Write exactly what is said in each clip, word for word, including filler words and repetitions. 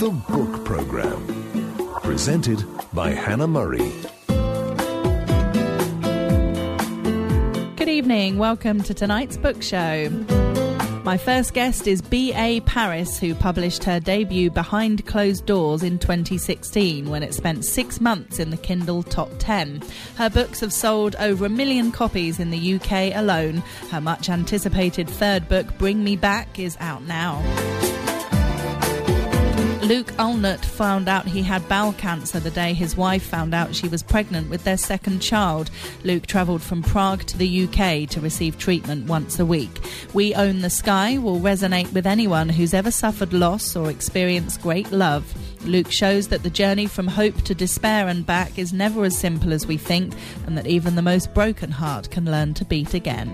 The Book Programme. Presented by Hannah Murray. Good evening. Welcome to tonight's book show. My first guest is B A Paris, who published her debut Behind Closed Doors in twenty sixteen, when it spent six months in the Kindle Top ten. Her books have sold over a million copies in the U K alone. Her much-anticipated third book, Bring Me Back, is out now. Luke Ulnut found out he had bowel cancer the day his wife found out she was pregnant with their second child. Luke travelled from Prague to the U K to receive treatment once a week. We Own the Sky will resonate with anyone who's ever suffered loss or experienced great love. Luke shows that the journey from hope to despair and back is never as simple as we think, and that even the most broken heart can learn to beat again.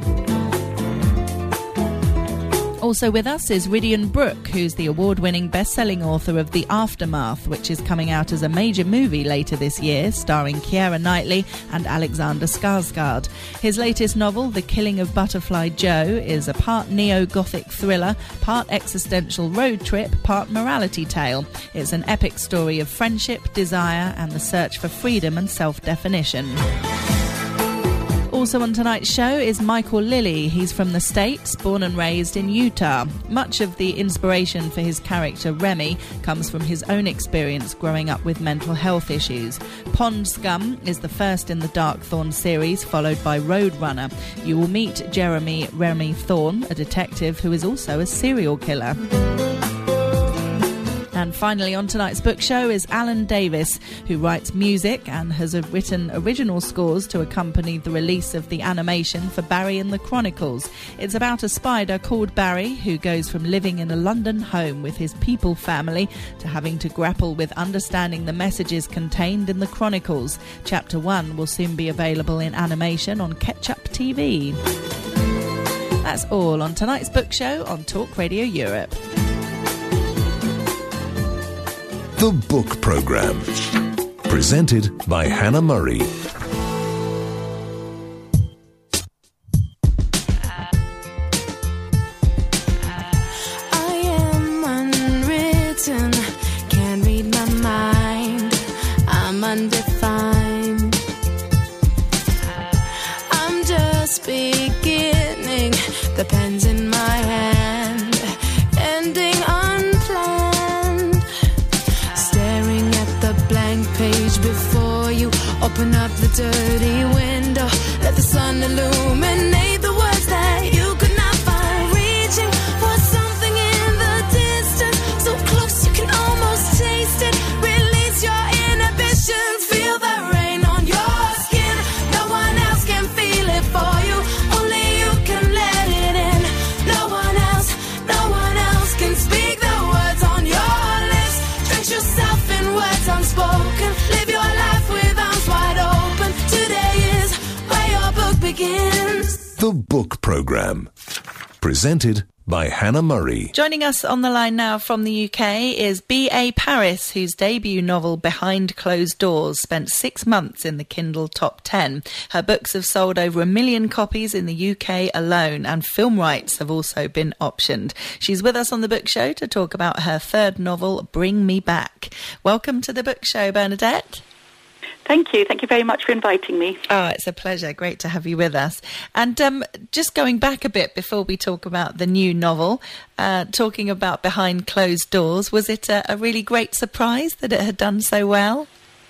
Also with us is Ridian Brooke, who's the award-winning best-selling author of The Aftermath, which is coming out as a major movie later this year, starring Keira Knightley and Alexander Skarsgård. His latest novel, The Killing of Butterfly Joe, is a part neo-gothic thriller, part existential road trip, part morality tale. It's an epic story of friendship, desire, and the search for freedom and self-definition. Also on tonight's show is Michael Lilly. He's from the States, born and raised in Utah. Much of the inspiration for his character Remy comes from his own experience growing up with mental health issues. Pond Scum is the first in the Darkthorn series, followed by Roadrunner. You will meet Jeremy Remy Thorne, a detective who is also a serial killer. And finally on tonight's book show is Alan Davis, who writes music and has written original scores to accompany the release of the animation for Barry and the Chronicles. It's about a spider called Barry who goes from living in a London home with his people family to having to grapple with understanding the messages contained in the Chronicles. Chapter one will soon be available in animation on Ketchup T V. That's all on tonight's book show on Talk Radio Europe. The Book Programme. Presented by Hannah Murray. I am unwritten, can't read my mind, I'm undefined. I'm just beginning, the pen's in my hand, ending unplanned. Page before you, open up the dirty window, let the sun illuminate the words that you could not find. Reaching for something in the distance, so close you can almost taste it. Release your inhibitions, feel the rain on your skin. No one else can feel it for you, only you can let it in. No one else, no one else can speak the words on your lips. Drench yourself in words unspoken. Live your life with arms wide open. Today is where your book begins. The Book Programme. Presented by Hannah Murray. Joining us on the line now from the U K is B A Paris, whose debut novel Behind Closed Doors spent six months in the Kindle Top ten. Her books have sold over a million copies in the U K alone, and film rights have also been optioned. She's with us on the book show to talk about her third novel, Bring Me Back. Welcome to the book show, Bernadette. Thank you. Thank you very much for inviting me. Oh, it's a pleasure. Great to have you with us. And um, just going back a bit before we talk about the new novel, uh, talking about Behind Closed Doors, was it a, a really great surprise that it had done so well?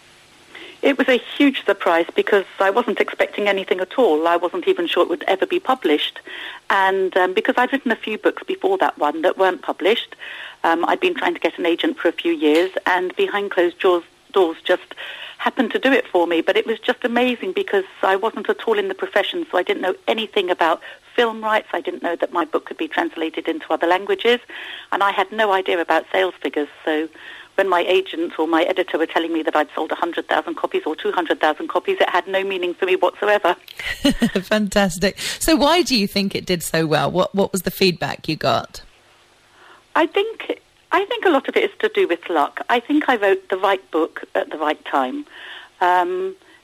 It was a huge surprise because I wasn't expecting anything at all. I wasn't even sure it would ever be published. And um, because I'd written a few books before that one that weren't published, um, I'd been trying to get an agent for a few years, and Behind Closed Doors, doors just happened to do it for me. But it was just amazing because I wasn't at all in the profession, so I didn't know anything about film rights. I didn't know that my book could be translated into other languages, and I had no idea about sales figures. So when my agent or my editor were telling me that I'd sold one hundred thousand copies or two hundred thousand copies, it had no meaning for me whatsoever. Fantastic. So why do you think it did so well? What what was the feedback you got? I think I think a lot of it is to do with luck. I think I wrote the right book at the right time. Um,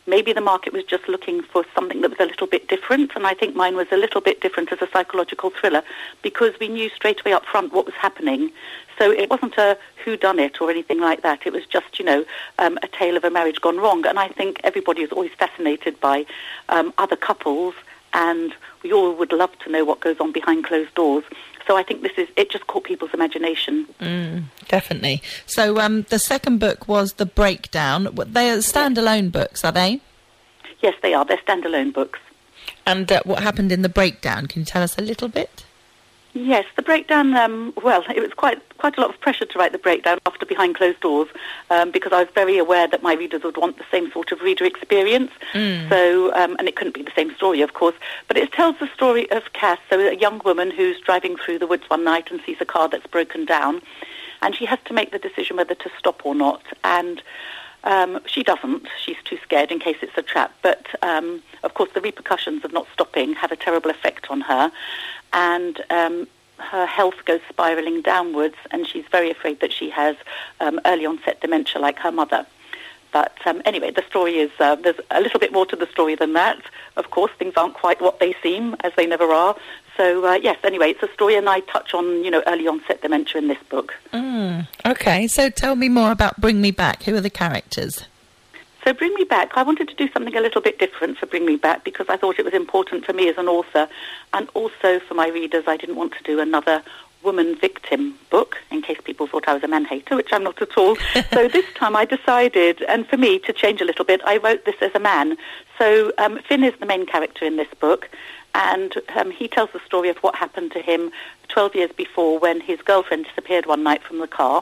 maybe the market was just looking for something that was a little bit different, and I think mine was a little bit different as a psychological thriller because we knew straight away up front what was happening. So it wasn't a whodunit or anything like that. It was just, you know, um, a tale of a marriage gone wrong. And I think everybody is always fascinated by um, other couples, and we all would love to know what goes on behind closed doors. So I think this is, it just caught people's imagination. Mm, definitely. So um, the second book was The Breakdown. They are standalone books, are they? Yes, they are. They're standalone books. And uh, what happened in The Breakdown? Can you tell us a little bit? Yes, The Breakdown, um, well, it was quite quite a lot of pressure to write The Breakdown after Behind Closed Doors, um, because I was very aware that my readers would want the same sort of reader experience. Mm. So, um, and it couldn't be the same story, of course, but it tells the story of Cass, so a young woman who's driving through the woods one night and sees a car that's broken down, and she has to make the decision whether to stop or not, and Um, she doesn't. She's too scared in case it's a trap. But, um, of course, the repercussions of not stopping have a terrible effect on her. And um, her health goes spiralling downwards, and she's very afraid that she has um, early-onset dementia like her mother. But um, anyway, the story is, uh, there's a little bit more to the story than that. Of course, things aren't quite what they seem, as they never are. So, uh, yes, anyway, it's a story, and I touch on, you know, early-onset dementia in this book. Mm, okay, so tell me more about Bring Me Back. Who are the characters? So Bring Me Back, I wanted to do something a little bit different for Bring Me Back because I thought it was important for me as an author, and also for my readers. I didn't want to do another woman victim book, in case people thought I was a man-hater, which I'm not at all. So this time I decided, and for me, to change a little bit, I wrote this as a man. So um, Finn is the main character in this book, and um, he tells the story of what happened to him twelve years before when his girlfriend disappeared one night from the car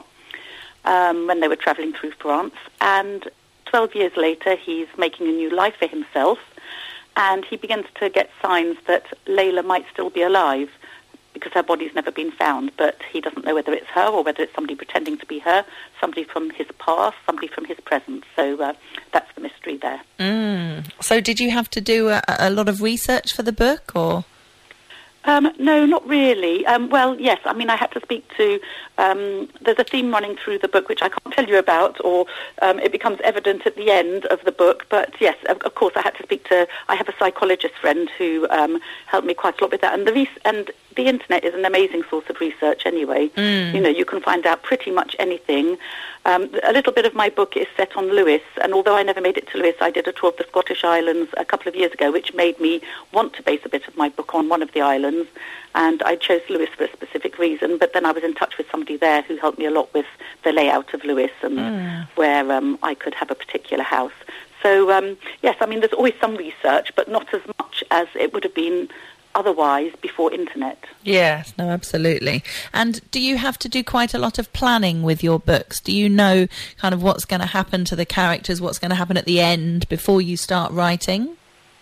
um, when they were travelling through France. And twelve years later, he's making a new life for himself, and he begins to get signs that Layla might still be alive because her body's never been found, but he doesn't know whether it's her or whether it's somebody pretending to be her, somebody from his past, somebody from his present. So uh, that's the mystery there. Mm. So did you have to do a, a lot of research for the book, or...? Um, no, not really. Um, well, yes, I mean, I had to speak to, um, there's a theme running through the book which I can't tell you about, or um, it becomes evident at the end of the book, but yes, of, of course I had to speak to, I have a psychologist friend who um, helped me quite a lot with that, and the re- and the internet is an amazing source of research anyway. Mm. You know, you can find out pretty much anything. Um, a little bit of my book is set on Lewis, and although I never made it to Lewis, I did a tour of the Scottish Islands a couple of years ago, which made me want to base a bit of my book on one of the islands, and I chose Lewis for a specific reason, but then I was in touch with somebody there who helped me a lot with the layout of Lewis and mm. where um, I could have a particular house. So, um, yes, I mean, there's always some research, but not as much as it would have been otherwise before internet. Yes, no, absolutely. And do you have to do quite a lot of planning with your books? Do you know kind of what's going to happen to the characters, what's going to happen at the end before you start writing?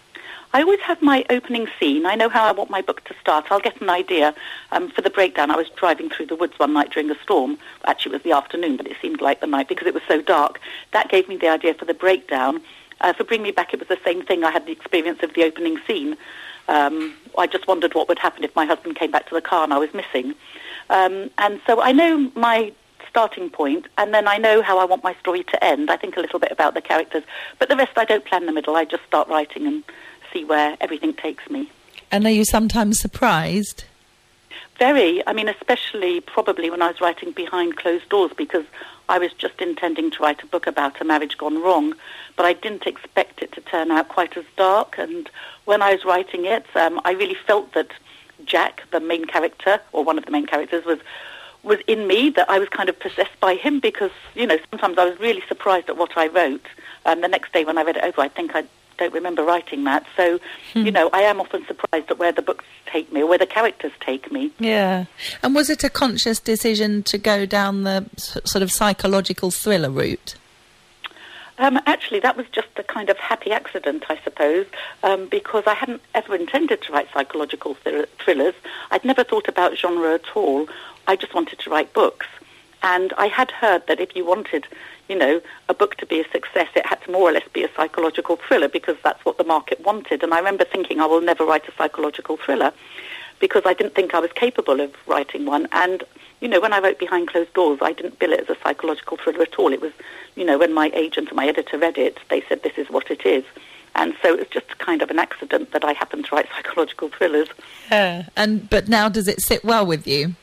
I always have my opening scene. I know how I want my book to start. I'll get an idea. Um, for The Breakdown, I was driving through the woods one night during a storm. Actually, it was the afternoon, but it seemed like the night because it was so dark. That gave me the idea for The Breakdown. Uh, for Bring Me Back, it was the same thing. I had the experience of the opening scene. Um, I just wondered what would happen if my husband came back to the car and I was missing. Um, and so I know my starting point, and then I know how I want my story to end. I think a little bit about the characters, but the rest I don't plan the middle. I just start writing and see where everything takes me. And are you sometimes surprised? Very. I mean, especially probably when I was writing Behind Closed Doors, because I was just intending to write a book about a marriage gone wrong, but I didn't expect it to turn out quite as dark. And when I was writing it, um, I really felt that Jack, the main character, or one of the main characters, was was in me, that I was kind of possessed by him, because, you know, sometimes I was really surprised at what I wrote. Um, the next day when I read it over, I think I don't remember writing that. So, hmm. you know, I am often surprised at where the books take me or where the characters take me. Yeah. And was it a conscious decision to go down the sort of psychological thriller route? Um, actually, that was just a kind of happy accident, I suppose, um, because I hadn't ever intended to write psychological thr- thrillers. I'd never thought about genre at all. I just wanted to write books. And I had heard that if you wanted, you know, a book to be a success, it had to more or less be a psychological thriller, because that's what the market wanted. And I remember thinking, I will never write a psychological thriller, because I didn't think I was capable of writing one. And, you know, when I wrote Behind Closed Doors, I didn't bill it as a psychological thriller at all. It was, you know, when my agent and my editor read it, they said, this is what it is. And so it's just kind of an accident that I happen to write psychological thrillers. Yeah. And but now does it sit well with you?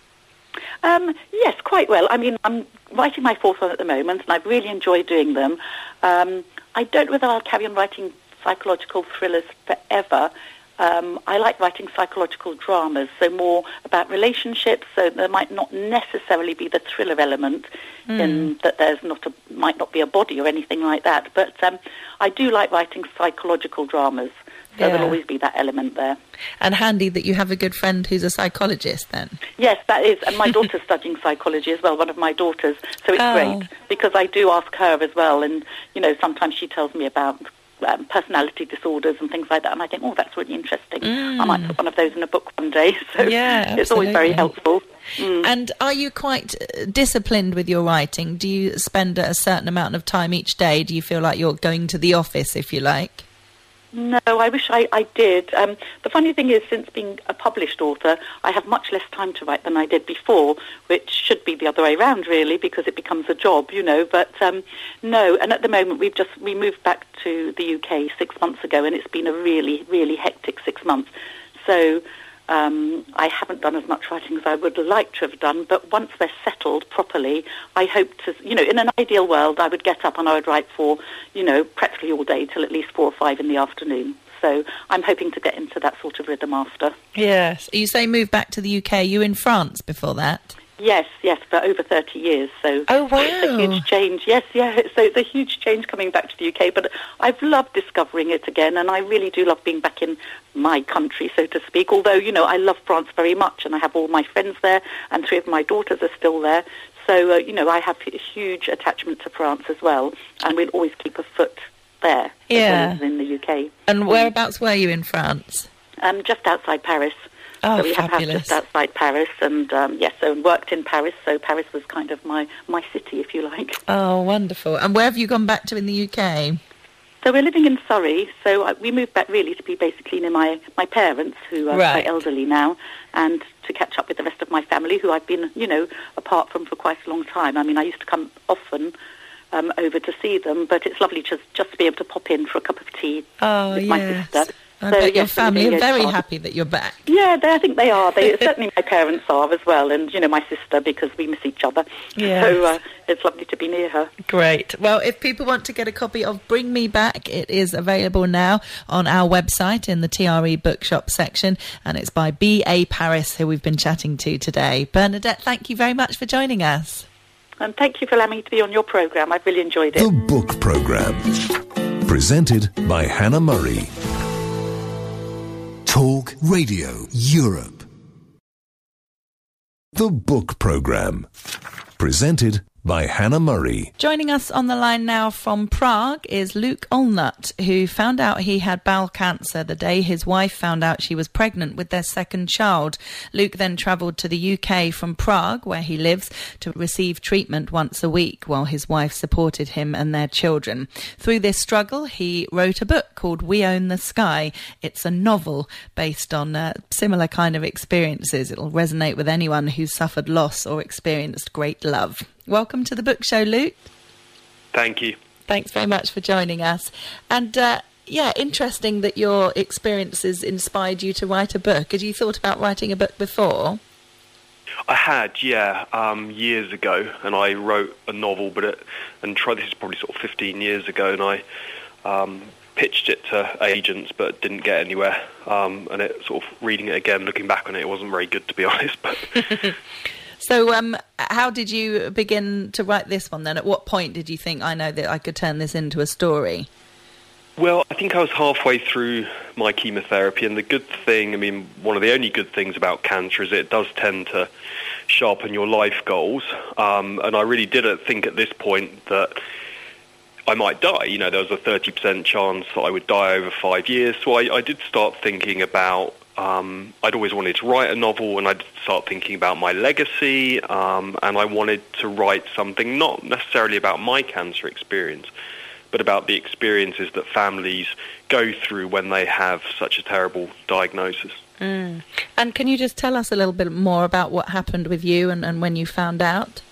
Um, yes, quite well. I mean, I'm writing my fourth one at the moment, and I've really enjoyed doing them. Um, I don't know whether I'll carry on writing psychological thrillers forever. Um, I like writing psychological dramas, so more about relationships, so there might not necessarily be the thriller element mm. in that there's not a, might not be a body or anything like that. But um, I do like writing psychological dramas, so yeah. there'll always be that element there. And handy that you have a good friend who's a psychologist then. Yes, that is, and my daughter's studying psychology as well, one of my daughters, so it's oh. great, because I do ask her as well, and, you know, sometimes she tells me about Um, personality disorders and things like that, and I think, oh, that's really interesting. Mm. I might put one of those in a book one day, so yeah, it's always very helpful. Mm. And are you quite disciplined with your writing? Do you spend a certain amount of time each day? Do you feel like you're going to the office, if you like? No, I wish I, I did. Um, the funny thing is, since being a published author, I have much less time to write than I did before, which should be the other way around, really, because it becomes a job, you know. But um, no, and at the moment, we've just we moved back to the U K six months ago, and it's been a really, really hectic six months. So um, I haven't done as much writing as I would like to have done, but once they're settled properly, I hope to, you know, in an ideal world, I would get up and I would write for, you know, practically all day till at least four or five in the afternoon. So I'm hoping to get into that sort of rhythm after. Yes. You say move back to the U K. You in France before that? Yes, yes, for over thirty years. So oh, wow. It's a huge change. Yes, yeah, so it's a huge change coming back to the U K, but I've loved discovering it again, and I really do love being back in my country, so to speak, although, you know, I love France very much, and I have all my friends there, and three of my daughters are still there. So, uh, you know, I have a huge attachment to France as well, and we'll always keep a foot there yeah. as well as in the U K. And whereabouts were you in France? Um, just outside Paris. Oh, so we fabulous. have a house just outside Paris, and um, yes, so worked in Paris, so Paris was kind of my, my city, if you like. Oh, wonderful. And where have you gone back to in the U K? So we're living in Surrey, so uh, we moved back really to be basically near my, my parents, who are right. quite elderly now, and to catch up with the rest of my family, who I've been, you know, apart from for quite a long time. I mean, I used to come often um, over to see them, but it's lovely just, just to be able to pop in for a cup of tea oh, with yes. my sister. I so, bet your yes, family are very hard. happy that you're back. Yeah, they, I think they are. They certainly my parents are as well, and, you know, my sister, because we miss each other. Yes. So uh, it's lovely to be near her. Great. Well, if people want to get a copy of Bring Me Back, it is available now on our website in the T R E Bookshop section, and it's by B A Paris, who we've been chatting to today. Bernadette, thank you very much for joining us. And thank you for allowing me to be on your programme. I've really enjoyed it. The Book Programme, presented by Hannah Murray. Talk Radio Europe. The Book Programme, presented by Hannah Murray. Joining us on the line now from Prague is Luke Olnut, who found out he had bowel cancer the day his wife found out she was pregnant with their second child. Luke then travelled to the U K from Prague, where he lives, to receive treatment once a week while his wife supported him and their children. Through this struggle, he wrote a book called We Own the Sky. It's a novel based on uh, similar kind of experiences. It'll resonate with anyone who's suffered loss or experienced great love. Welcome to the book show, Luke. Thank you. Thanks very much for joining us. And, uh, yeah, interesting that your experiences inspired you to write a book. Had you thought about writing a book before? I had, yeah, um, years ago, and I wrote a novel, but it, and tried, this is probably sort of fifteen years ago, and I um, pitched it to agents, but didn't get anywhere. Um, and it sort of reading it again, looking back on it, it wasn't very good, to be honest. But so, um, how did you begin to write this one then? At what point did you think, I know that I could turn this into a story? Well, I think I was halfway through my chemotherapy, and the good thing, I mean, one of the only good things about cancer is it does tend to sharpen your life goals. Um, and I really did think at this point that I might die. You know, there was a thirty percent chance that I would die over five years. So I, I did start thinking about, um, I'd always wanted to write a novel, and I'd start thinking about my legacy, um, and I wanted to write something not necessarily about my cancer experience, but about the experiences that families go through when they have such a terrible diagnosis. Mm. And can you just tell us a little bit more about what happened with you and, and when you found out?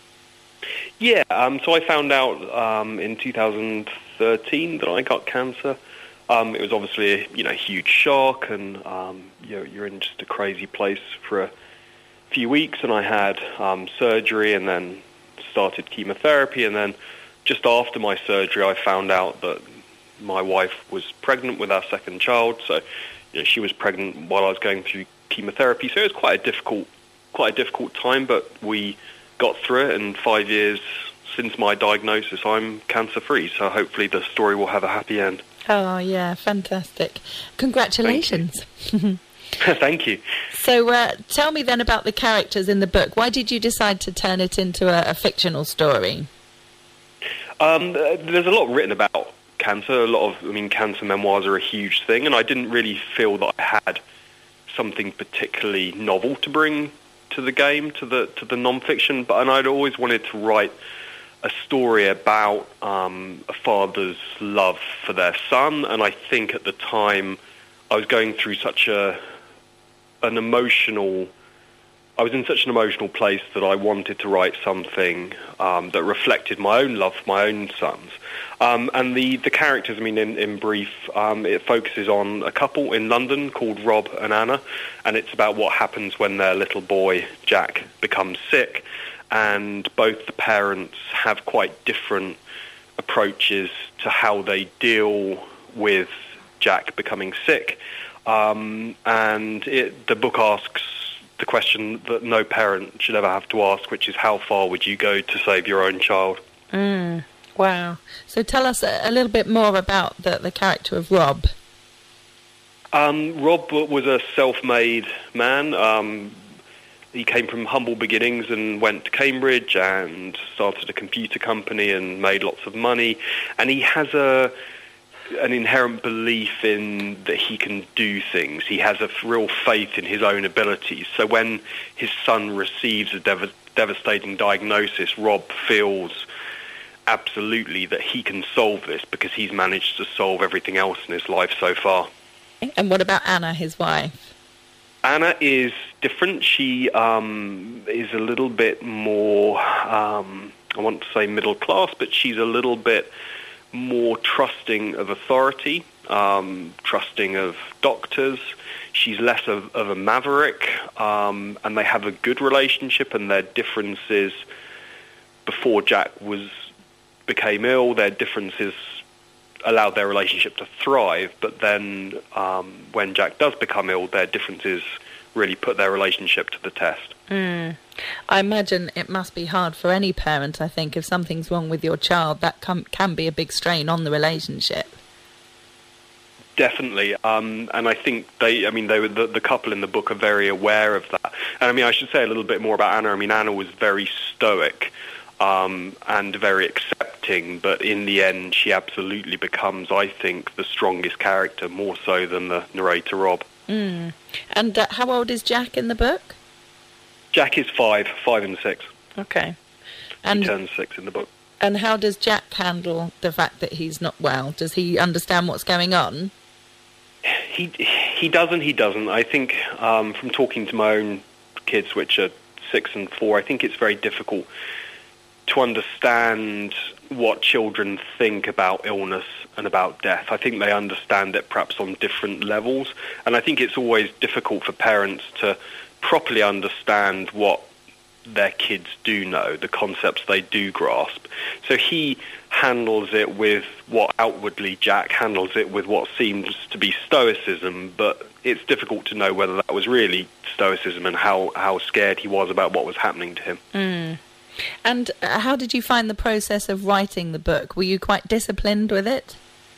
Yeah, um, so I found out um, in two thousand thirteen that I got cancer. Um, it was obviously a you know, huge shock, and um, you're, you're in just a crazy place for a few weeks, and I had um, surgery and then started chemotherapy, and then just after my surgery I found out that my wife was pregnant with our second child, so you know, she was pregnant while I was going through chemotherapy, so it was quite a difficult, quite a difficult time, but we got through it, and five years since my diagnosis, I'm cancer-free, so hopefully the story will have a happy end. Oh, yeah, fantastic. Congratulations. Thank you. Thank you. So uh, tell me then about the characters in the book. Why did you decide to turn it into a, a fictional story? Um, there's a lot written about cancer. A lot of, I mean, cancer memoirs are a huge thing, and I didn't really feel that I had something particularly novel to bring to the game, to the to the non-fiction, but and I'd always wanted to write a story about um, a father's love for their son, and I think at the time I was going through such a an emotional I was in such an emotional place that I wanted to write something um, that reflected my own love for my own sons. Um, and the, the characters, I mean, in, in brief, um, it focuses on a couple in London called Rob and Anna, and it's about what happens when their little boy, Jack, becomes sick. And both the parents have quite different approaches to how they deal with Jack becoming sick. Um, and it, the book asks the question that no parent should ever have to ask, which is how far would you go to save your own child? Mm, wow. So tell us a, a little bit more about the, the character of Rob. Um, Rob was a self-made man. Um, he came from humble beginnings and went to Cambridge and started a computer company and made lots of money. And he has a an inherent belief in that he can do things. He has a real faith in his own abilities. So when his son receives a dev- devastating diagnosis, Rob feels absolutely that he can solve this because he's managed to solve everything else in his life so far. And what about Anna, his wife? Anna is different. She um, is a little bit more, um, I want to say middle class, but she's a little bit more trusting of authority, um, trusting of doctors. She's less of, of a maverick, um, and they have a good relationship, and their differences before Jack was became ill, their differences allowed their relationship to thrive, but then um, when Jack does become ill, their differences really put their relationship to the test. Mm. I imagine it must be hard for any parent, I think, if something's wrong with your child, that com- can be a big strain on the relationship. Definitely, um, and I think they, I mean, they were, the, the couple in the book are very aware of that. And I mean, I should say a little bit more about Anna. I mean, Anna was very stoic um, and very accepting, but in the end, she absolutely becomes, I think, the strongest character, more so than the narrator, Rob. Mm. And uh, how old is Jack in the book? Jack is five, five and six. Okay. And he turns six in the book. And how does Jack handle the fact that he's not well? Does he understand what's going on? He he doesn't, he doesn't. I think um, from talking to my own kids, which are six and four, I think it's very difficult to understand what children think about illness and about death. I think they understand it perhaps on different levels, and I think it's always difficult for parents to properly understand what their kids do know, the concepts they do grasp. So he handles it with what outwardly Jack handles it with what seems to be stoicism, but it's difficult to know whether that was really stoicism and how, how scared he was about what was happening to him. Mm. And uh, how did you find the process of writing the book? Were you quite disciplined with it?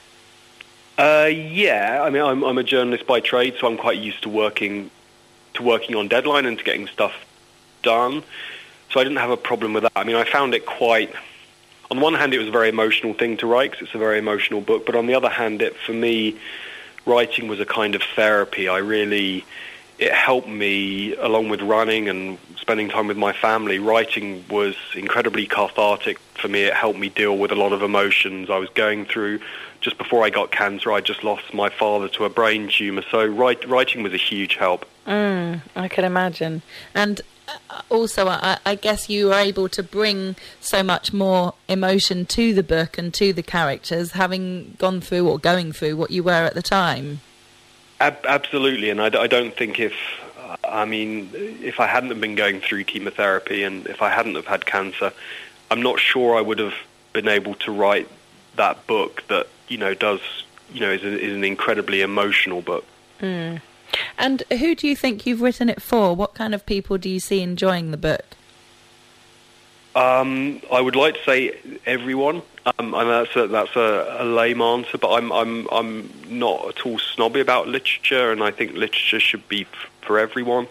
Uh, yeah, I mean, I'm, I'm a journalist by trade, so I'm quite used to working to working on deadline and to getting stuff done. So I didn't have a problem with that. I mean, I found it quite... On the one hand, it was a very emotional thing to write, because it's a very emotional book, but on the other hand, it for me, writing was a kind of therapy. I really... It helped me, along with running and spending time with my family. Writing was incredibly cathartic for me, it helped me deal with a lot of emotions I was going through. Just before I got cancer, I just lost my father to a brain tumour, so write, writing was a huge help. Mm, I can imagine. And also, I, I guess you were able to bring so much more emotion to the book and to the characters, having gone through or going through what you were at the time. Ab- absolutely, and I, I don't think if, uh, I mean, if I hadn't have been going through chemotherapy and if I hadn't have had cancer, I'm not sure I would have been able to write that book that, you know, does, you know, is, a, is an incredibly emotional book. Mm. And who do you think you've written it for? What kind of people do you see enjoying the book? Um, I would like to say everyone. Um, and that's a, that's a, a lame answer, but I'm I'm I'm not at all snobby about literature, and I think literature should be f- for everyone.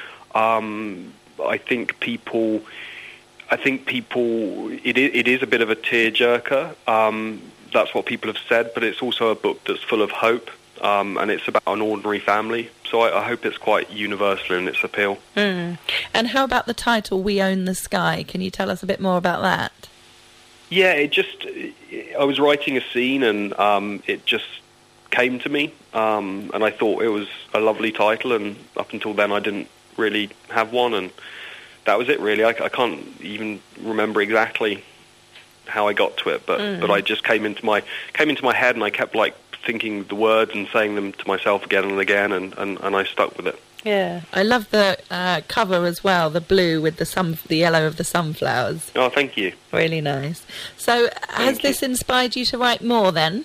Um, I think people, I think people, it is, it is a bit of a tearjerker. Um, that's what people have said, but it's also a book that's full of hope. Um, and it's about an ordinary family, so I, I hope it's quite universal in its appeal. Mm. And how about the title, We Own the Sky? Can you tell us a bit more about that? Yeah, it just, I was writing a scene and um, it just came to me, um, and I thought it was a lovely title, and up until then I didn't really have one, and that was it really. I, I can't even remember exactly how I got to it, but, mm. but I just came into my came into my head, and I kept like thinking the words and saying them to myself again and again, and, and, and I stuck with it. Yeah, I love the uh, cover as well, the blue with the sun, the yellow of the sunflowers. Oh, thank you. Really nice. So has Thank this you. inspired you to write more then?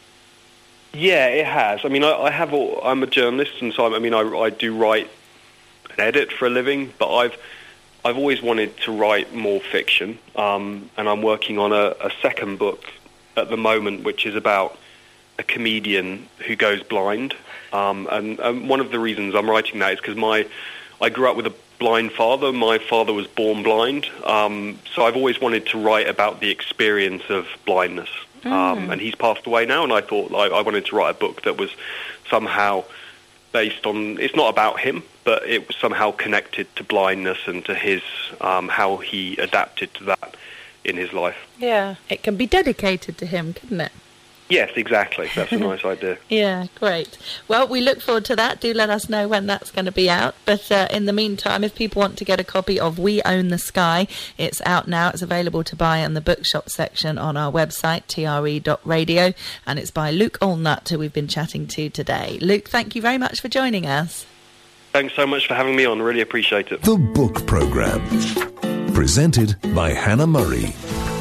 Yeah, it has. I mean, I, I have. All, I'm a journalist, and so I, I mean, I, I do write and edit for a living. But I've I've always wanted to write more fiction, um, and I'm working on a, a second book at the moment, which is about a comedian who goes blind. Um, and, and one of the reasons I'm writing that is because my I grew up with a blind father. My father was born blind, um, so I've always wanted to write about the experience of blindness. Mm. Um, and he's passed away now, and I thought I, I wanted to write a book that was somehow based on, it's not about him, but it was somehow connected to blindness and to his um, how he adapted to that in his life. Yeah, it can be dedicated to him, couldn't it? Yes, exactly. That's a nice idea. Yeah, great. Well, we look forward to that. Do let us know when that's going to be out. But uh, in the meantime, if people want to get a copy of We Own the Sky, it's out now. It's available to buy in the bookshop section on our website, T R E dot radio, and it's by Luke Allnut, who we've been chatting to today. Luke, thank you very much for joining us. Thanks so much for having me on. I really appreciate it. The Book Programme, presented by Hannah Murray.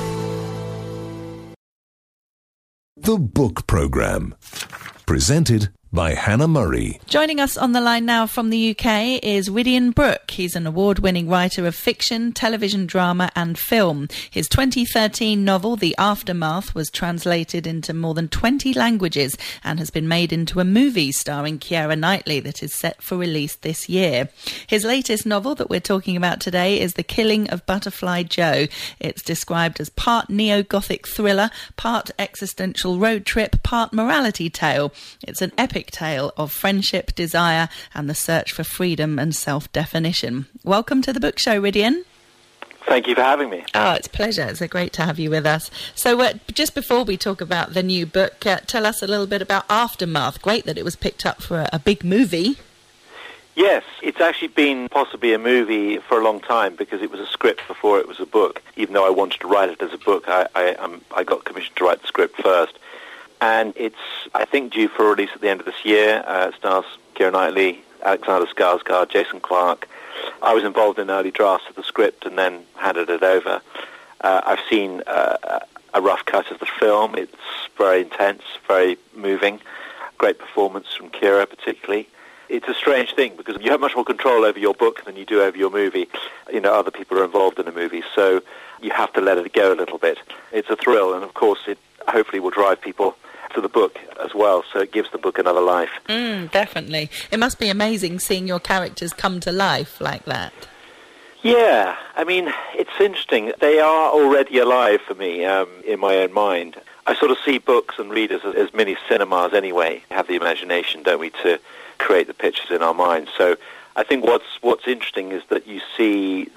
The Book Programme, presented by Hannah Murray. Joining us on the line now from the U K is Rhydian Brooke. He's an award-winning writer of fiction, television drama and film. His twenty thirteen novel, The Aftermath, was translated into more than twenty languages and has been made into a movie starring Keira Knightley that is set for release this year. His latest novel that we're talking about today is The Killing of Butterfly Joe. It's described as part neo-gothic thriller, part existential road trip, part morality tale. It's an epic tale of friendship, desire, and the search for freedom and self-definition. Welcome to the book show, Rhydian. Thank you for having me. Oh, it's a pleasure. It's a great to have you with us. So uh, just before we talk about the new book, uh, tell us a little bit about Aftermath. Great that it was picked up for a, a big movie. Yes, it's actually been possibly a movie for a long time because it was a script before it was a book. Even though I wanted to write it as a book, I, I, um, I got commissioned to write the script first. And it's, I think, due for release at the end of this year. Uh, it stars Keira Knightley, Alexander Skarsgård, Jason Clarke. I was involved in early drafts of the script and then handed it over. Uh, I've seen uh, a rough cut of the film. It's very intense, very moving. Great performance from Keira, particularly. It's a strange thing because you have much more control over your book than you do over your movie. You know, other people are involved in a movie, so you have to let it go a little bit. It's a thrill, and of course it hopefully will drive people to the book as well, so it gives the book another life. Mm, definitely. It must be amazing seeing your characters come to life like that. Yeah, I mean, it's interesting. They are already alive for me um, in my own mind. I sort of see books and readers as, as mini cinemas anyway. We have the imagination, don't we, to create the pictures in our minds. So I think what's what's interesting is that you see the, the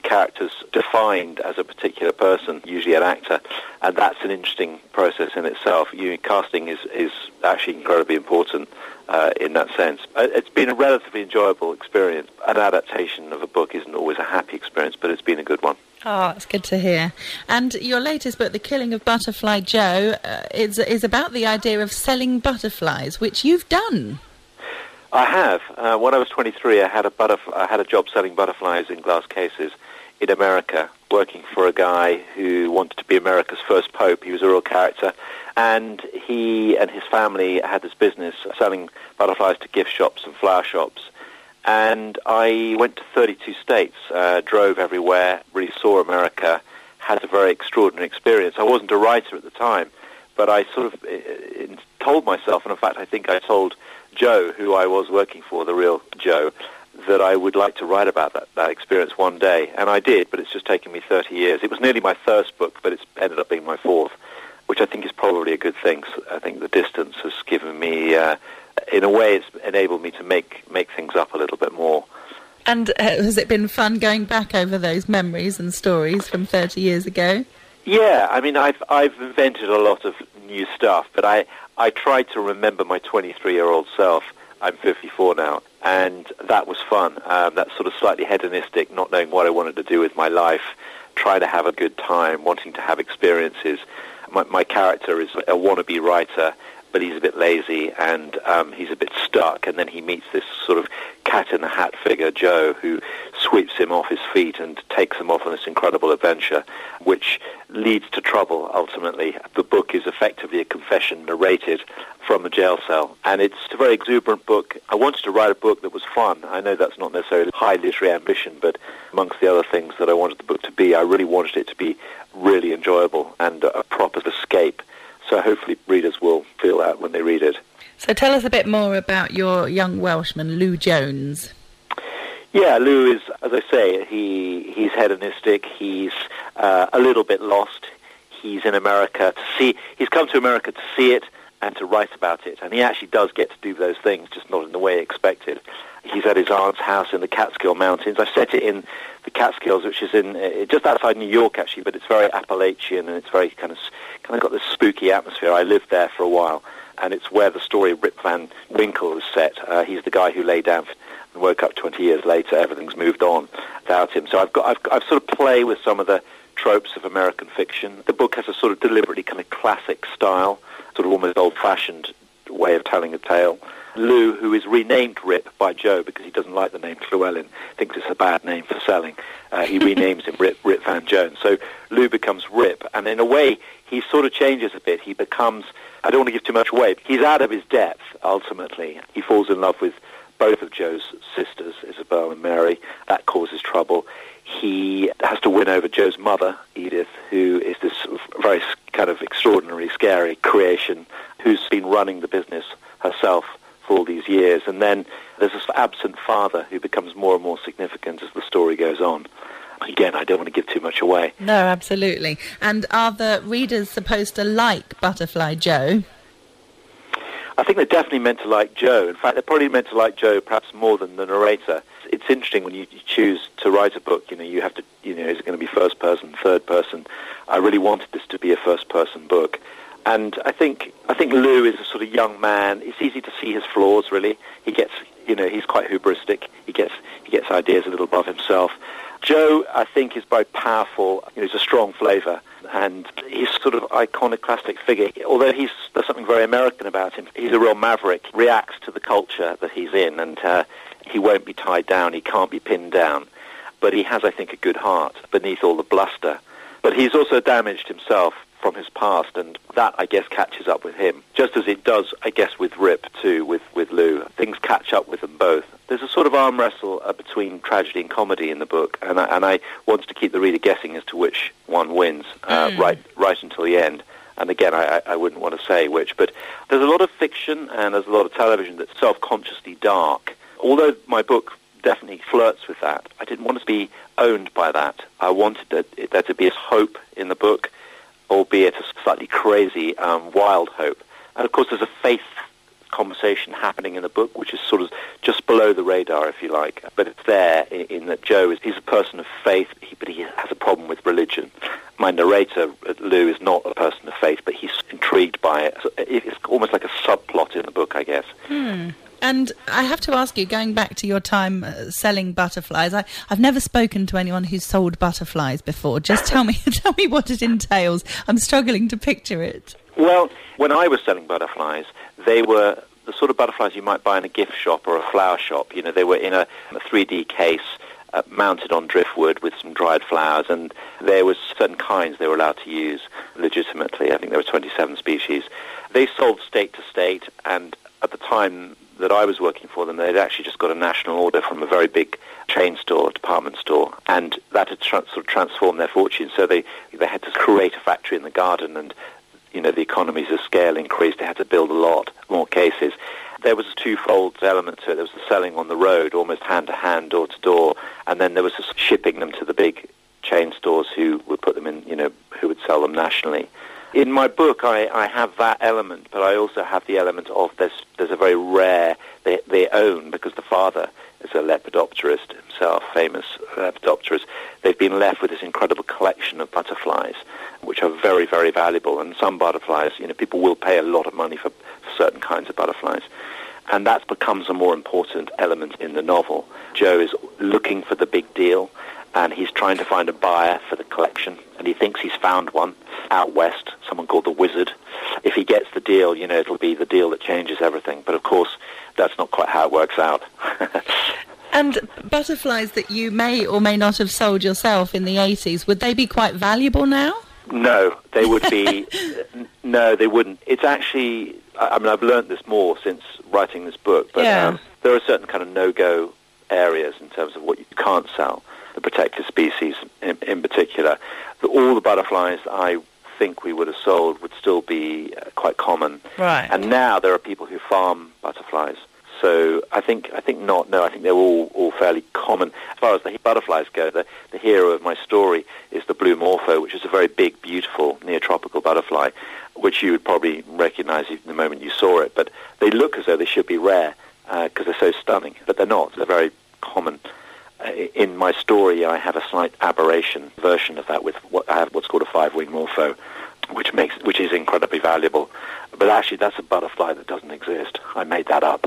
character's defined as a particular person, usually an actor, and that's an interesting process in itself. You, casting is, is actually incredibly important uh, in that sense. It's been a relatively enjoyable experience. An adaptation of a book isn't always a happy experience, but it's been a good one. Oh, it's good to hear. And your latest book, The Killing of Butterfly Joe, uh, is, is about the idea of selling butterflies, which you've done. I have. Uh, when I was twenty-three, I had a butterf- I had a job selling butterflies in glass cases in America, working for a guy who wanted to be America's first pope. He was a real character, and he and his family had this business selling butterflies to gift shops and flower shops. And I went to thirty-two states, uh, drove everywhere, really saw America, had a very extraordinary experience. I wasn't a writer at the time, but I sort of uh, told myself, and in fact I think I told Joe, who I was working for, the real Joe, that I would like to write about that, that experience one day. And I did, but it's just taken me thirty years. It was nearly my first book, but it's ended up being my fourth, which I think is probably a good thing. So I think the distance has given me, uh, in a way, it's enabled me to make, make things up a little bit more. And uh, has it been fun going back over those memories and stories from thirty years ago? Yeah, I mean, I've I've invented a lot of new stuff, but I, I tried to remember my twenty-three-year-old self. I'm fifty-four now, and that was fun. Um, that sort of slightly hedonistic, not knowing what I wanted to do with my life, trying to have a good time, wanting to have experiences. My, my character is a wannabe writer, but he's a bit lazy, and um, he's a bit stuck, and then he meets this sort of cat-in-the-hat figure, Joe, who sweeps him off his feet and takes him off on this incredible adventure, which leads to trouble, ultimately. The book is effectively a confession narrated from the jail cell, and it's a very exuberant book. I wanted to write a book that was fun. I know that's not necessarily high literary ambition, but amongst the other things that I wanted the book to be, I really wanted it to be really enjoyable and a proper escape. So hopefully readers will feel that when they read it. So tell us a bit more about your young Welshman, Lou Jones. Yeah, Lou is, as I say, he he's hedonistic. He's uh, a little bit lost. He's in America to see. He's come to America to see it and to write about it. And he actually does get to do those things, just not in the way expected. He's at his aunt's house in the Catskill Mountains. I set it in the Catskills, which is in uh, just outside New York, actually, but it's very Appalachian and it's very kind of kind of got this spooky atmosphere. I lived there for a while, and it's where the story Rip Van Winkle is set. Uh, he's the guy who lay down and woke up twenty years later. Everything's moved on without him. So I've got I've, I've sort of play with some of the tropes of American fiction. The book has a sort of deliberately kind of classic style, sort of almost old-fashioned way of telling a tale. Lou, who is renamed Rip by Joe because he doesn't like the name Llewellyn, thinks it's a bad name for selling. Uh, he renames him Rip, Rip Van Jones. So Lou becomes Rip, and in a way, he sort of changes a bit. He becomes, I don't want to give too much away, he's out of his depth, ultimately. He falls in love with both of Joe's sisters, Isabel and Mary. That causes trouble. He has to win over Joe's mother, Edith, who is this very kind of extraordinary, scary creation who's been running the business herself for all these years. And then there's this absent father who becomes more and more significant as the story goes on. Again, I don't want to give too much away. No, absolutely. And are the readers supposed to like Butterfly Joe? I think they're definitely meant to like Joe. In fact, they're probably meant to like Joe perhaps more than the narrator. It's interesting when you choose to write a book, you know, you have to, you know, is it going to be first person, third person? I really wanted this to be a first person book. And I think I think Lou is a sort of young man. It's easy to see his flaws, really. He gets, you know, he's quite hubristic. He gets he gets ideas a little above himself. Joe, I think, is very powerful. You know, he's a strong flavour, and he's sort of iconoclastic figure. Although he's there's something very American about him. He's a real maverick. Reacts to the culture that he's in, and uh, he won't be tied down. He can't be pinned down. But he has, I think, a good heart beneath all the bluster. But he's also damaged himself from his past, and that, I guess, catches up with him. Just as it does, I guess, with Rip, too, with, with Lou. Things catch up with them both. There's a sort of arm wrestle uh, between tragedy and comedy in the book, and I, and I wanted to keep the reader guessing as to which one wins, uh, mm. right right until the end. And again, I, I wouldn't want to say which, but there's a lot of fiction and there's a lot of television that's self-consciously dark. Although my book definitely flirts with that, I didn't want to be owned by that. I wanted that, there to be a hope in the book, albeit a slightly crazy, um, wild hope. And of course there's a faith conversation happening in the book, which is sort of just below the radar, if you like. But it's there in, in that Joe is he's a person of faith, he, but he has a problem with religion. My narrator, Lou, is not a person of faith, but he's intrigued by it. So it's almost like a subplot in the book, I guess. Hmm. And I have to ask you, going back to your time uh, selling butterflies, I, I've never spoken to anyone who's sold butterflies before. Just tell me, tell me what it entails. I'm struggling to picture it. Well, when I was selling butterflies, they were the sort of butterflies you might buy in a gift shop or a flower shop. You know, they were in a, a three D case, uh, mounted on driftwood with some dried flowers, and there was certain kinds they were allowed to use legitimately. I think there were twenty-seven species. They sold state to state, and at the time that I was working for them, they'd actually just got a national order from a very big chain store, department store, and that had tra- sort of transformed their fortune. So they they had to create a factory in the garden, and you know the economies of scale increased. They had to build a lot more cases. There was a twofold element to it. There was the selling on the road, almost hand to hand, door to door, and then there was just shipping them to the big chain stores who would put them in, you know, who would sell them nationally. In my book, I, I have that element, but I also have the element of there's there's a very rare, they, they own, because the father is a lepidopterist himself, famous lepidopterist. They've been left with this incredible collection of butterflies, which are very, very valuable. And some butterflies, you know, people will pay a lot of money for, for certain kinds of butterflies. And that becomes a more important element in the novel. Joe is looking for the big deal, and he's trying to find a buyer for the collection, and he thinks he's found one out west, someone called the Wizard. If he gets the deal, you know, it'll be the deal that changes everything. But of course, that's not quite how it works out. And butterflies that you may or may not have sold yourself in the eighties, would they be quite valuable now? No, they would be... no, they wouldn't. It's actually... I mean, I've learned this more since writing this book, but yeah. um, there are certain kind of no-go areas in terms of what you can't sell, the protected species in, in particular. The, all the butterflies I think we would have sold would still be uh, quite common. Right. And now there are people who farm butterflies. So I think I think not. No, I think they're all, all fairly common. As far as the butterflies go, the, the hero of my story is the blue morpho, which is a very big, beautiful, neotropical butterfly, which you would probably recognize the moment you saw it. But they look as though they should be rare because uh, they're so stunning, but they're not. They're very common. Uh, in my story, I have a slight aberration version of that with what I have what's called a five-wing morpho, which makes which is incredibly valuable. But actually, that's a butterfly that doesn't exist. I made that up.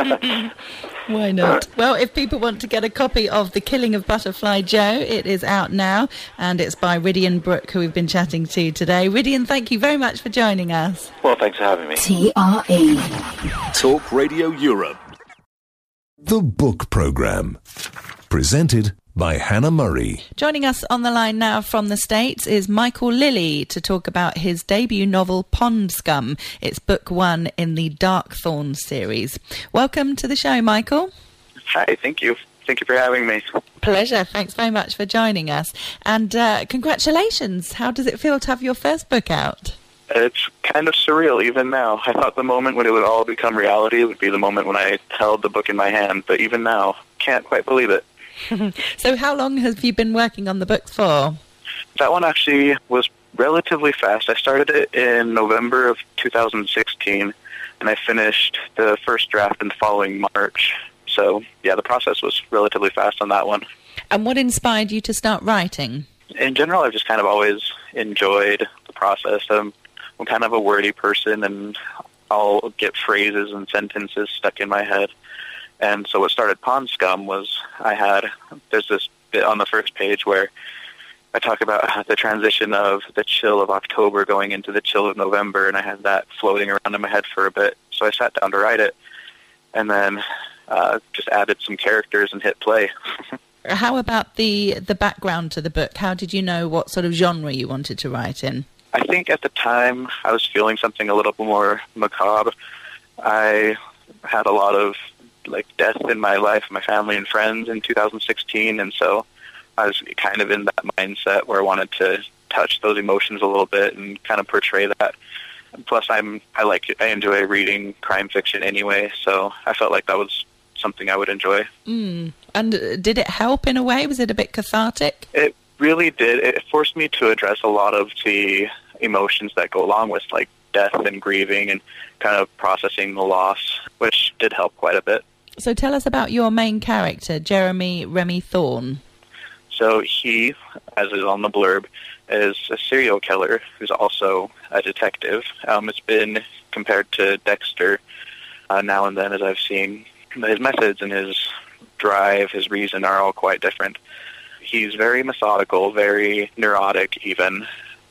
Why not? Well, if people want to get a copy of The Killing of Butterfly Joe, it is out now, and it's by Rydian Brooke, who we've been chatting to today. Rydian, thank you very much for joining us. Well, thanks for having me. T R E Talk Radio Europe. The Book Programme. Presented by Hannah Murray. Joining us on the line now from the States is Michael Lilly to talk about his debut novel Pond Scum. It's book one in the Darkthorn series. Welcome to the show, Michael. Hi, thank you. Thank you for having me. Pleasure. Thanks very much for joining us. And uh, congratulations. How does it feel to have your first book out? It's kind of surreal even now. I thought the moment when it would all become reality would be the moment when I held the book in my hand, but even now, can't quite believe it. So how long have you been working on the book for? That one actually was relatively fast. I started it in November of two thousand sixteen, and I finished the first draft in the following March. So, yeah, the process was relatively fast on that one. And what inspired you to start writing? In general, I've just kind of always enjoyed the process. I'm, I'm kind of a wordy person, and I'll get phrases and sentences stuck in my head. And so what started Pond Scum was I had, there's this bit on the first page where I talk about the transition of the chill of October going into the chill of November, and I had that floating around in my head for a bit. So I sat down to write it, and then uh, just added some characters and hit play. How about the, the background to the book? How did you know what sort of genre you wanted to write in? I think at the time I was feeling something a little bit more macabre. I had a lot of like death in my life, my family and friends in two thousand sixteen, and so I was kind of in that mindset where I wanted to touch those emotions a little bit and kind of portray that. Plus, I'm I like I enjoy reading crime fiction anyway, so I felt like that was something I would enjoy. Mm. And did it help in a way? Was it a bit cathartic? It really did. It forced me to address a lot of the emotions that go along with like death and grieving and kind of processing the loss, which did help quite a bit. So tell us about your main character, Jeremy Remy Thorne. So he, as is on the blurb, is a serial killer who's also a detective. Um, it's been compared to Dexter uh, now and then, as I've seen. His methods and his drive, his reason are all quite different. He's very methodical, very neurotic even.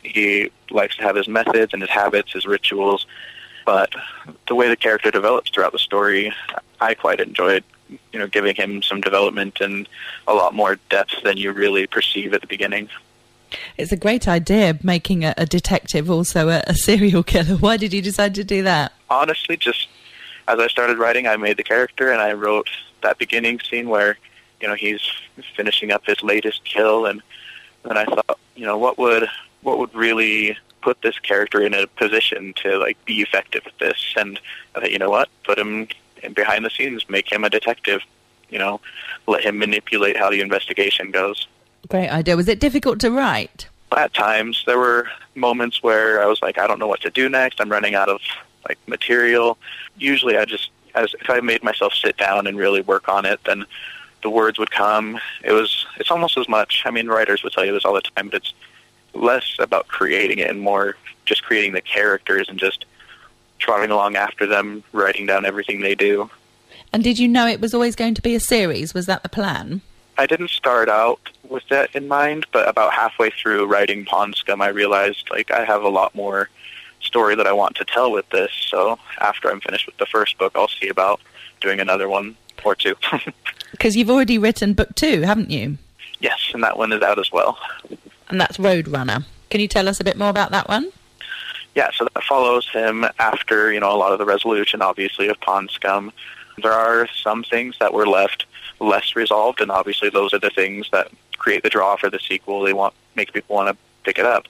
He likes to have his methods and his habits, his rituals, but the way the character develops throughout the story, I quite enjoyed, you know, giving him some development and a lot more depth than you really perceive at the beginning. It's a great idea, making a, a detective also a, a serial killer. Why did you decide to do that? Honestly, just as I started writing, I made the character and I wrote that beginning scene where, you know, he's finishing up his latest kill, and then I thought, you know, what would what would really put this character in a position to, like, be effective at this? And I thought, you know what, put him behind the scenes, make him a detective, you know, let him manipulate how the investigation goes. Great idea. Was it difficult to write? At times, there were moments where I was like, I don't know what to do next. I'm running out of, like, material. Usually I just, as if I made myself sit down and really work on it, then the words would come. It was, it's almost as much, I mean, writers would tell you this all the time, but it's less about creating it and more just creating the characters and just trotting along after them, writing down everything they do. And did you know it was always going to be a series? Was that the plan? I didn't start out with that in mind, but about halfway through writing Pond Scum, I realized, like, I have a lot more story that I want to tell with this. So after I'm finished with the first book, I'll see about doing another one or two. Because you've already written book two, haven't you? Yes, and that one is out as well. And that's Roadrunner. Can you tell us a bit more about that one? Yeah, so that follows him after, you know, a lot of the resolution, obviously, of Pond Scum. There are some things that were left less resolved, and obviously those are the things that create the draw for the sequel. They want make people want to pick it up.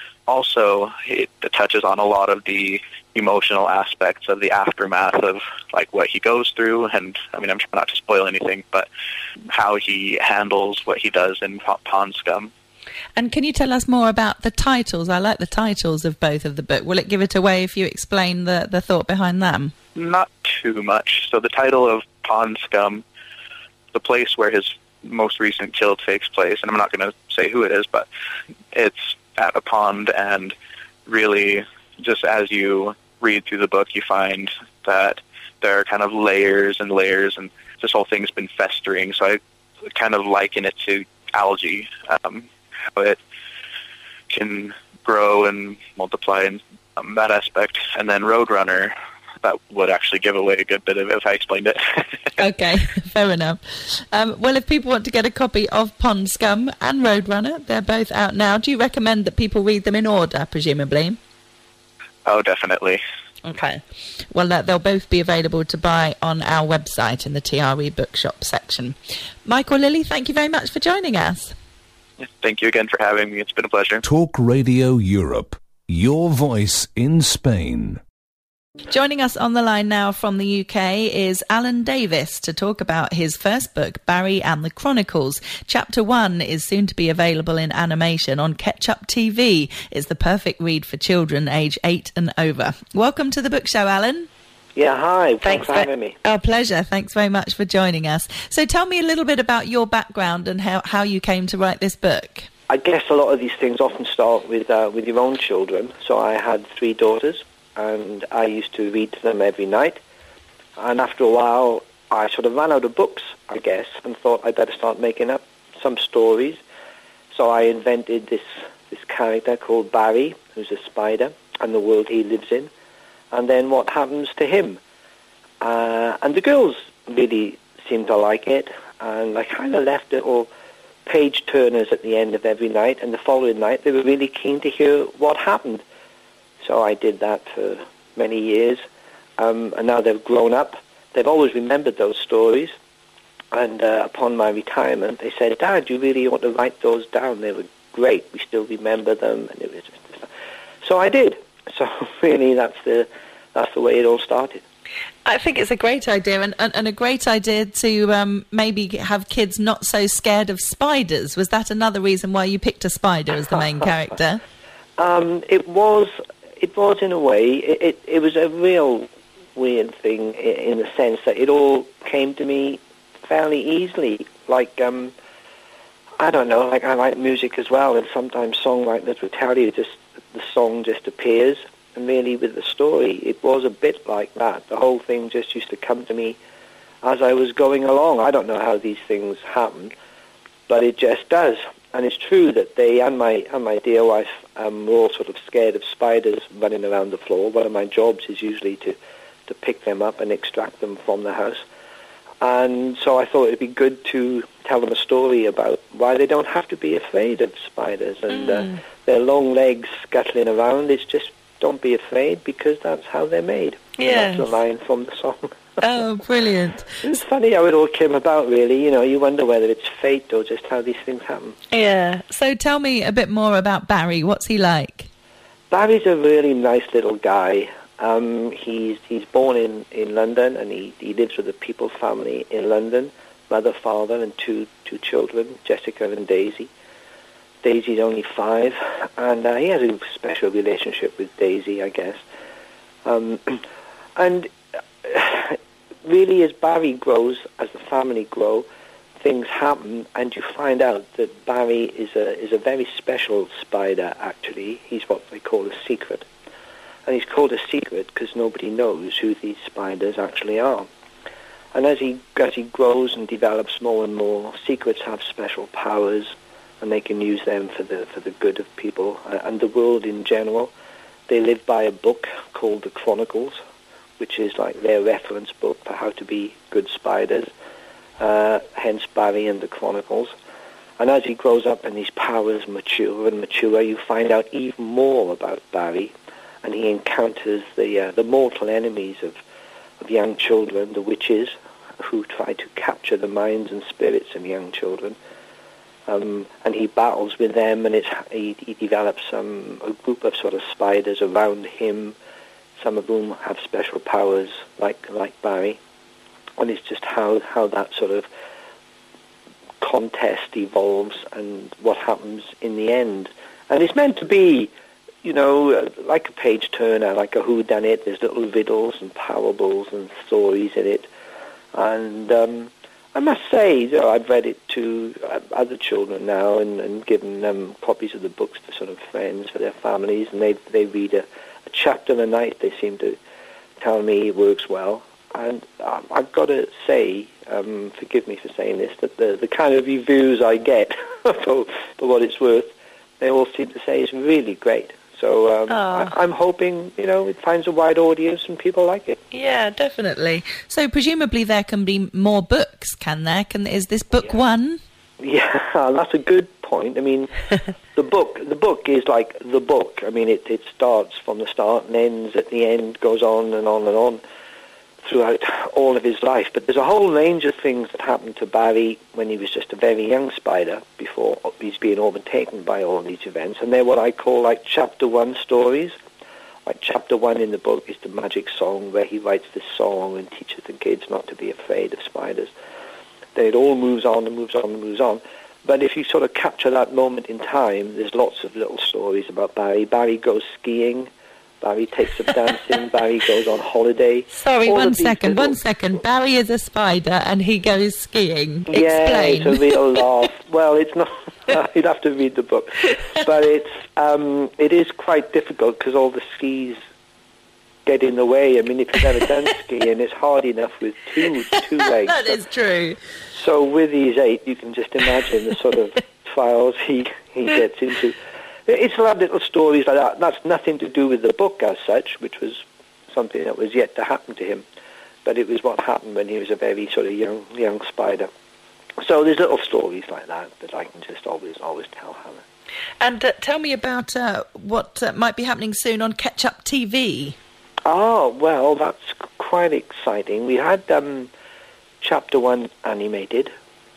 Also, it touches on a lot of the emotional aspects of the aftermath of, like, what he goes through, and I mean, I'm trying not to spoil anything, but how he handles what he does in Pond Scum. And can you tell us more about the titles? I like the titles of both of the book. Will it give it away if you explain the, the thought behind them? Not too much. So the title of Pond Scum, the place where his most recent kill takes place, and I'm not going to say who it is, but it's at a pond, and really, just as you read through the book, you find that there are kind of layers and layers, and this whole thing's been festering, so I kind of liken it to algae, um, how it can grow and multiply in um, that aspect. And then Roadrunner, that would actually give away a good bit of it if I explained it. Okay, fair enough. Um, well, if people want to get a copy of Pond Scum and Roadrunner, they're both out now. Do you recommend that people read them in order, presumably? Oh, definitely. Okay. Well, uh, they'll both be available to buy on our website in the T R E bookshop section. Michael Lilly, thank you very much for joining us. Thank you again for having me. It's been a pleasure. Talk Radio Europe, your voice in Spain. Joining us on the line now from the U K is Alan Davis to talk about his first book, Barry and the Chronicles. Chapter one is soon to be available in animation on Ketchup T V. It's the perfect read for children age eight and over. Welcome to the book show, Alan. Yeah, hi. Thanks, Thanks for having me. Our pleasure. Thanks very much for joining us. So tell me a little bit about your background and how, how you came to write this book. I guess a lot of these things often start with uh, with your own children. So I had three daughters, and I used to read to them every night. And after a while, I sort of ran out of books, I guess, and thought I'd better start making up some stories. So I invented this, this character called Barry, who's a spider, and the world he lives in. And then what happens to him. Uh, and the girls really seemed to like it, and I kind of left little page turners at the end of every night, and the following night they were really keen to hear what happened. So I did that for many years, um, and now they've grown up. They've always remembered those stories, and uh, upon my retirement they said, "Dad, you really ought to write those down. They were great. We still remember them." And it was just... So I did. So really, that's the that's the way it all started. I think it's a great idea, and, and, and a great idea to um, maybe have kids not so scared of spiders. Was that another reason why you picked a spider as the main character? Um, it was it was in a way. It, it, it was a real weird thing in the sense that it all came to me fairly easily. Like, um, I don't know, like I like music as well, and sometimes songwriters will tell you just the song just appears, and really with the story, it was a bit like that. The whole thing just used to come to me as I was going along. I don't know how these things happen, but it just does. And it's true that they and my and my dear wife um, were all sort of scared of spiders running around the floor. One of my jobs is usually to, to pick them up and extract them from the house. And so I thought it'd be good to tell them a story about why they don't have to be afraid of spiders and mm. uh, their long legs scuttling around. It's just, don't be afraid, because that's how they're made. Yes. That's a line from the song. Oh, brilliant. It's funny how it all came about, really. You know, you wonder whether it's fate or just how these things happen. Yeah. So tell me a bit more about Barry. What's he like? Barry's a really nice little guy. Um, he's he's born in, in London, and he, he lives with a People family in London, mother, father, and two two children, Jessica and Daisy. Daisy's only five, and uh, he has a special relationship with Daisy, I guess. Um, and really, as Barry grows, as the family grow, things happen, and you find out that Barry is a is a very special spider. Actually, he's what they call a secret. And he's called a secret because nobody knows who these spiders actually are. And as he as he grows and develops more and more, secrets have special powers, and they can use them for the for the good of people uh, and the world in general. They live by a book called the Chronicles, which is like their reference book for how to be good spiders. Uh, hence Barry and the Chronicles. And as he grows up and his powers mature and mature, you find out even more about Barry. And he encounters the uh, the mortal enemies of, of young children, the witches, who try to capture the minds and spirits of young children. Um, and he battles with them, and it's, he, he develops um, a group of sort of spiders around him, some of whom have special powers, like like Barry. And it's just how, how that sort of contest evolves and what happens in the end. And it's meant to be, you know, like a page-turner, like a whodunit. There's little riddles and parables and stories in it. And um, I must say, you know, I've read it to uh, other children now and, and given them copies of the books to sort of friends for their families, and they they read a, a chapter a night. They seem to tell me it works well. And uh, I've got to say, um, forgive me for saying this, that the, the kind of reviews I get for, for what it's worth, they all seem to say it's really great. So um, I, I'm hoping, you know, it finds a wide audience and people like it. Yeah, definitely. So presumably there can be more books, can there? Can is this book yeah. one? Yeah, that's a good point. I mean, the book the book is like the book. I mean, it, it starts from the start and ends at the end, goes on and on and on throughout all of his life. But there's a whole range of things that happened to Barry when he was just a very young spider before he's being overtaken by all these events. And they're what I call like chapter one stories. Like chapter one in the book is the magic song, where he writes this song and teaches the kids not to be afraid of spiders. Then it all moves on and moves on and moves on. But if you sort of capture that moment in time, there's lots of little stories about Barry. Barry goes skiing. Barry takes up dancing. Barry goes on holiday. Sorry, All one second, little... one second. Barry is a spider and he goes skiing. Explain. Yeah, it's a real laugh. Well, it's not. You'd have to read the book, but it's um, it is quite difficult because all the skis get in the way. I mean, if you've never done skiing, it's hard enough with two two legs. That is true. So with these eight, you can just imagine the sort of trials he he gets into. It's a lot of little stories like that. That's nothing to do with the book as such, which was something that was yet to happen to him. But it was what happened when he was a very sort of young young spider. So there's little stories like that that I can just always, always tell Hannah. And uh, tell me about uh, what uh, might be happening soon on Ketchup T V. Oh, well, that's quite exciting. We had um, Chapter one animated,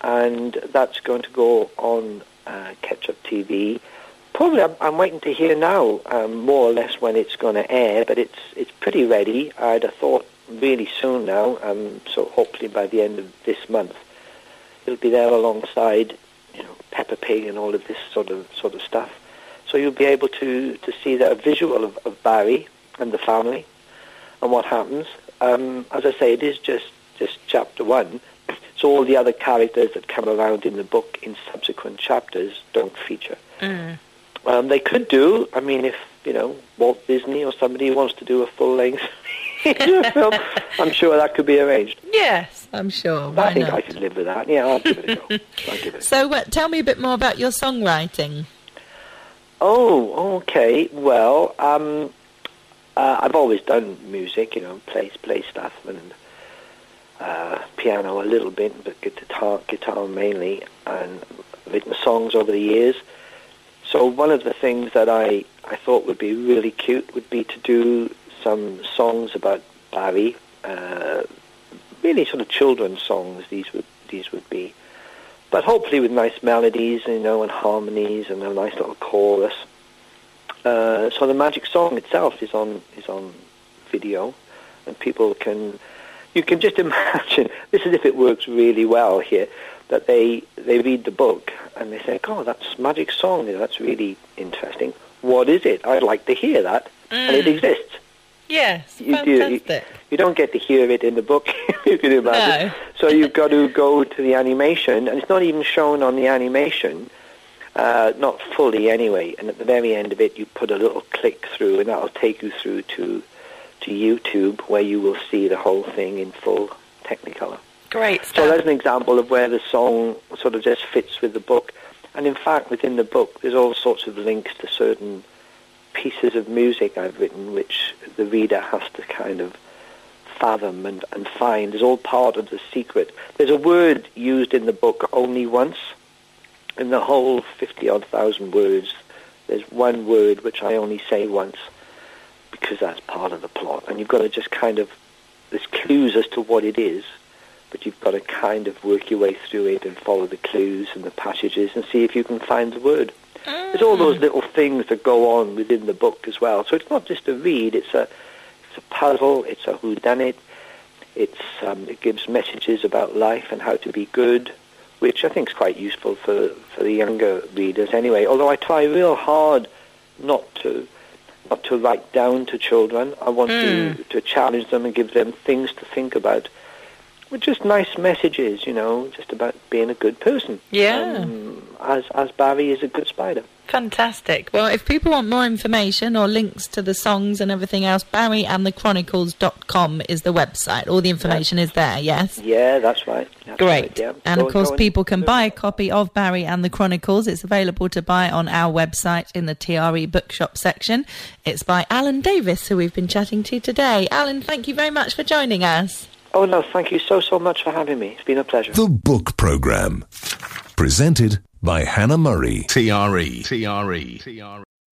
and that's going to go on uh, Ketchup T V. Probably, I'm, I'm waiting to hear now, um, more or less when it's going to air, but it's it's pretty ready. I'd have thought really soon now, um, so hopefully by the end of this month, it'll be there alongside, you know, Peppa Pig and all of this sort of sort of stuff. So you'll be able to, to see the visual of, of Barry and the family and what happens. Um, as I say, it is just, just chapter one. So all the other characters that come around in the book in subsequent chapters don't feature. Mm. Um, they could do, I mean, if, you know, Walt Disney or somebody wants to do a full-length film, I'm sure that could be arranged. Yes, I'm sure. Why I think not? I could live with that. Yeah, I'll give it a go. I'll give it a So uh, tell me a bit more about your songwriting. Oh, okay. Well, um, uh, I've always done music, you know, play, play stuff and uh, piano a little bit, but guitar, guitar mainly, and written songs over the years. So one of the things that I, I thought would be really cute would be to do some songs about Barry, uh, really sort of children's songs these would these would be, but hopefully with nice melodies, you know, and harmonies and a nice little chorus. Uh, so the magic song itself is on is on video, and people can you can just imagine this is if it works really well here, that they they read the book and they say, "Oh, that's magic song. That's really interesting. What is it? I'd like to hear that." Mm. And it exists. Yes, you, fantastic. Do, you, you don't get to hear it in the book, you can imagine. No. So you've got to go to the animation, and it's not even shown on the animation, uh, not fully anyway. And at the very end of it, you put a little click through, and that'll take you through to to YouTube, where you will see the whole thing in full Technicolor. Great stuff. So that's an example of where the song sort of just fits with the book. And in fact, within the book, there's all sorts of links to certain pieces of music I've written, which the reader has to kind of fathom and, and find. It's all part of the secret. There's a word used in the book only once. In the whole fifty-odd thousand words, there's one word which I only say once, because that's part of the plot. And you've got to just kind of, there's clues as to what it is, but you've got to kind of work your way through it and follow the clues and the passages and see if you can find the word. Mm. There's all those little things that go on within the book as well. So it's not just a read, it's a it's a puzzle, it's a whodunit, it's um, it gives messages about life and how to be good, which I think is quite useful for, for the younger readers anyway. Although I try real hard not to not to write down to children. I want mm. to, to challenge them and give them things to think about. With just nice messages, you know, just about being a good person. Yeah. Um, as as Barry is a good spider. Fantastic. Well, if people want more information or links to the songs and everything else, barry and the chronicles dot com is the website. All the information is there, yes? Yeah, that's right. That's Great. Right, yeah. And go, of course, and people can buy a copy of Barry and the Chronicles. It's available to buy on our website in the T R E bookshop section. It's by Alan Davis, who we've been chatting to today. Alan, thank you very much for joining us. Oh, no, thank you so, so much for having me. It's been a pleasure. The Book Programme. Presented by Hannah Murray. T R E. T R E. T R E.